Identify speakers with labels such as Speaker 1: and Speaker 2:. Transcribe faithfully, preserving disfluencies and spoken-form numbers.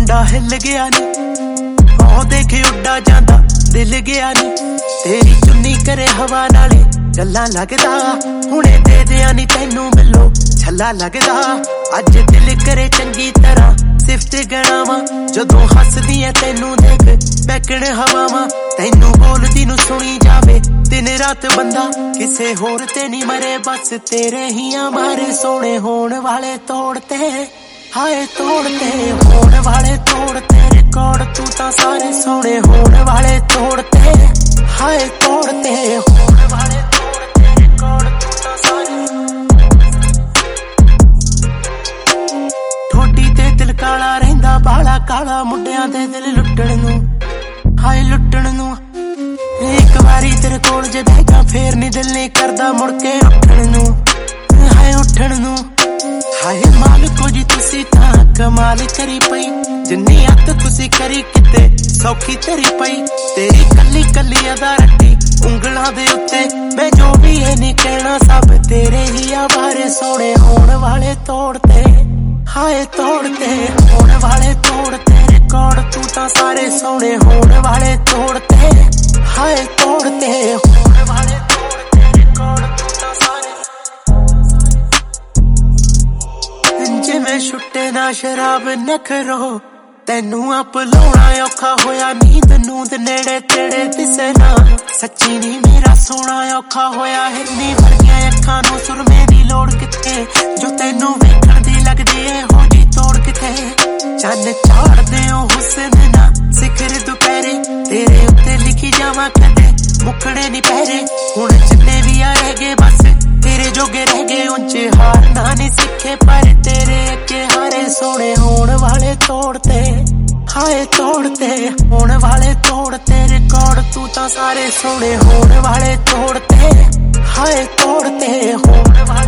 Speaker 1: मुंडा हिल गया नी, ओ देखे उड्डा जांदा दिल गया नी। तेरी चुन्नी करे हवा नाले गल्लां लगदा, हुणे दे दियां नी तैनू मिलो छल्ला लगदा। अज दिल करे चंगी तरह सिफत गणावां, जदों हसदी ऐ तैनू देख बैकण हवावां। तैनू बोलदी नू सुनी जावे दिन रात बंदा, किसे होर ते नी मरे बस तेरे ही मारे। सोने होण वाले तोड़ते हाय तोड़ते, होण वाले तोड़ते रिकॉर्ड तू तां सारे। सोने होण वाले तोड़ते हाय तोड़ते, होण वाले तोड़ते रिकॉर्ड तू तां सारे। ठोडी ते दिल काला रहिंदा बाला काला, मुंडियां दे दिल लुट्टण नू हाय लुट्टण नू। एक बारी तेरे कोल जे बह जा फेर नी दिल नहीं करदा मुड़ के उठण नू हाय उठण नू। हाय मालिको जी तुसी तां कमाल करी पई, जिन्नी अत तुसी करी किते सौखी तेरी पई। तेरी कली कली अदा रट्टी उंगलां दे उत्ते, मैं जो भी है नी कहना सब तेरे ही आवारे। सोने होण वाले तोड़ते हाय तोड़ते, होण वाले तोड़ते रिकॉर्ड तू तां सारे। सोने होण वाले तोड़ते हाय तोड़ते, होण वाले तोड़ते रिकॉर्ड तू तां सारे। जिवें छुट्टे ना शराब नखरो, तैनू आप लाउणा औखा होया नींद नूंद नेड़े तेड़े दिसे ना। सच्ची नी मेरा सोना औखा होया हिरनी वर्गियां अखां नू सुरमे दी लोड़ किथे, जो तैनू वेखण दी लगदी ऐ हो जी तोड़ किथे। चन्न चाड़दे ओ हुस्न ना सिखर दुपहरे, तेरे उत्ते लिखी जावां कदे मुखड़े नी पहरे। हुण जिन्ने भी आए गए बस तेरे जोगे रह गए, उंचे हारना नी सिखे पर तेरे अगे हारे। सोने होण वाले तोड़ते हाय तोड़ते, होण वाले तोड़ते रिकॉर्ड तू तां सारे। सोने होण वाले तोड़ते हाय तोड़ते, होण वाले